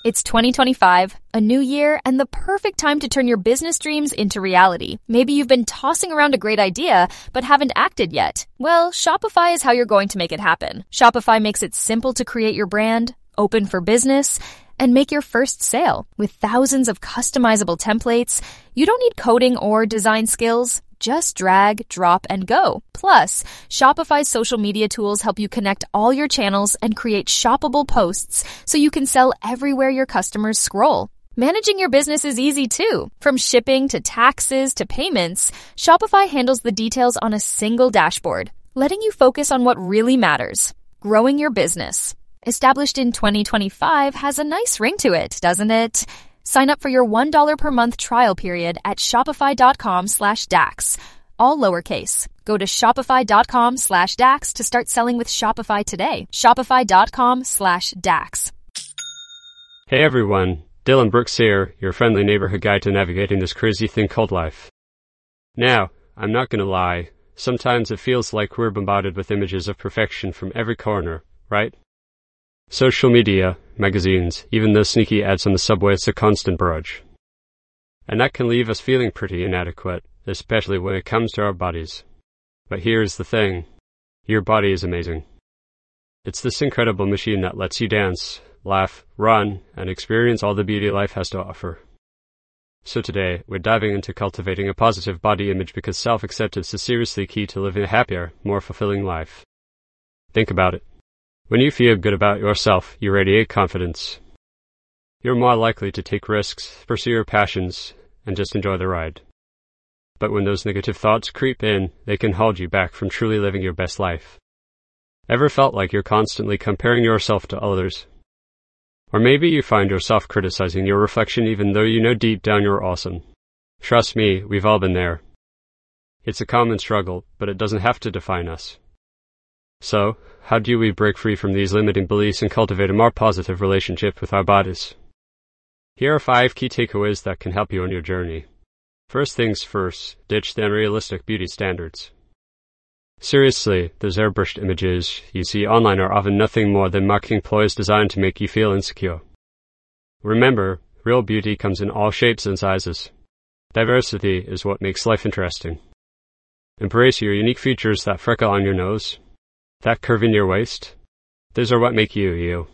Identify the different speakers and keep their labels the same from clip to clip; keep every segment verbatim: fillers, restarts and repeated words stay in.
Speaker 1: It's twenty twenty-five, a new year, and the perfect time to turn your business dreams into reality. Maybe you've been tossing around a great idea, but haven't acted yet. Well, Shopify is how you're going to make it happen. Shopify makes it simple to create your brand, open for business, and make your first sale. With thousands of customizable templates, you don't need coding or design skills. Just drag, drop, and go. Plus, Shopify's social media tools help you connect all your channels and create shoppable posts so you can sell everywhere your customers scroll. Managing your business is easy too. From shipping to taxes to payments, Shopify handles the details on a single dashboard, letting you focus on what really matters: growing your business. Established in twenty twenty-five has a nice ring to it, doesn't it? Sign up for your one dollar per month trial period at shopify.com slash DAX, all lowercase. Go to shopify.com slash DAX to start selling with Shopify today. Shopify.com slash DAX.
Speaker 2: Hey everyone, Dylan Brooks here, your friendly neighborhood guide to navigating this crazy thing called life. Now, I'm not gonna lie, sometimes it feels like we're bombarded with images of perfection from every corner, right? Social media, magazines, even those sneaky ads on the subway, it's a constant barrage. And that can leave us feeling pretty inadequate, especially when it comes to our bodies. But here's the thing. Your body is amazing. It's this incredible machine that lets you dance, laugh, run, and experience all the beauty life has to offer. So today, we're diving into cultivating a positive body image because self-acceptance is seriously key to living a happier, more fulfilling life. Think about it. When you feel good about yourself, you radiate confidence. You're more likely to take risks, pursue your passions, and just enjoy the ride. But when those negative thoughts creep in, they can hold you back from truly living your best life. Ever felt like you're constantly comparing yourself to others? Or maybe you find yourself criticizing your reflection even though you know deep down you're awesome. Trust me, we've all been there. It's a common struggle, but it doesn't have to define us. So, how do we break free from these limiting beliefs and cultivate a more positive relationship with our bodies? Here are five key takeaways that can help you on your journey. First things first, ditch the unrealistic beauty standards. Seriously, those airbrushed images you see online are often nothing more than marketing ploys designed to make you feel insecure. Remember, real beauty comes in all shapes and sizes. Diversity is what makes life interesting. Embrace your unique features, that freckle on your nose, that curve in your waist. Those are what make you, you.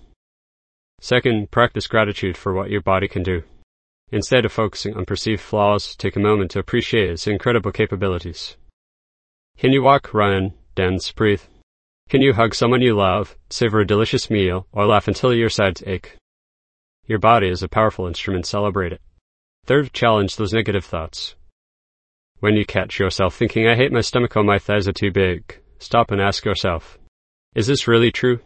Speaker 2: Second, practice gratitude for what your body can do. Instead of focusing on perceived flaws, take a moment to appreciate its incredible capabilities. Can you walk, run, dance, breathe? Can you hug someone you love, savor a delicious meal, or laugh until your sides ache? Your body is a powerful instrument, celebrate it. Third, challenge those negative thoughts. When you catch yourself thinking, I hate my stomach or my thighs are too big, stop and ask yourself, is this really true?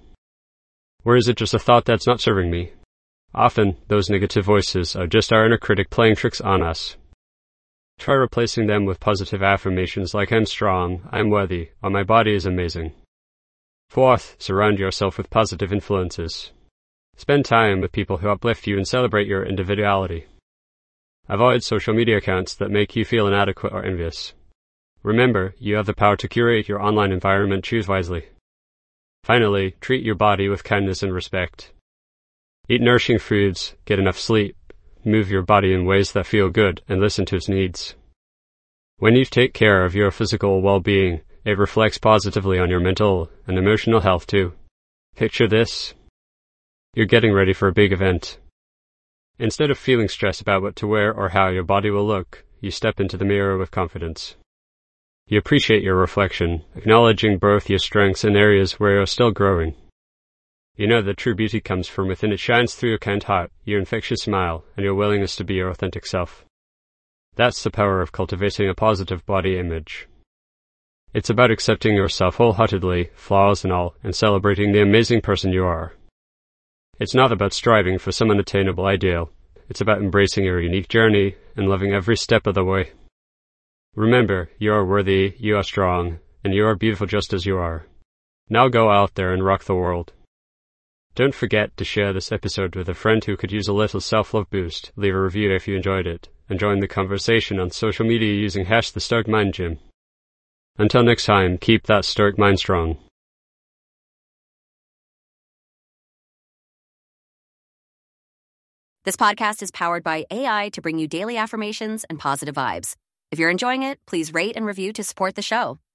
Speaker 2: Or is it just a thought that's not serving me? Often, those negative voices are just our inner critic playing tricks on us. Try replacing them with positive affirmations like I'm strong, I'm worthy, or my body is amazing. Fourth, surround yourself with positive influences. Spend time with people who uplift you and celebrate your individuality. Avoid social media accounts that make you feel inadequate or envious. Remember, you have the power to curate your online environment. Choose wisely. Finally, treat your body with kindness and respect. Eat nourishing foods, get enough sleep, move your body in ways that feel good, and listen to its needs. When you take care of your physical well-being, it reflects positively on your mental and emotional health too. Picture this. You're getting ready for a big event. Instead of feeling stressed about what to wear or how your body will look, you step into the mirror with confidence. You appreciate your reflection, acknowledging both your strengths and areas where you're still growing. You know that true beauty comes from within. It shines through your kind heart, your infectious smile, and your willingness to be your authentic self. That's the power of cultivating a positive body image. It's about accepting yourself wholeheartedly, flaws and all, and celebrating the amazing person you are. It's not about striving for some unattainable ideal. It's about embracing your unique journey and loving every step of the way. Remember, you are worthy, you are strong, and you are beautiful just as you are. Now go out there and rock the world. Don't forget to share this episode with a friend who could use a little self-love boost. Leave a review if you enjoyed it, and join the conversation on social media using hash the Stoic Mind Gym. Until next time, keep that stoic mind strong.
Speaker 3: This podcast is powered by A I to bring you daily affirmations and positive vibes. If you're enjoying it, please rate and review to support the show.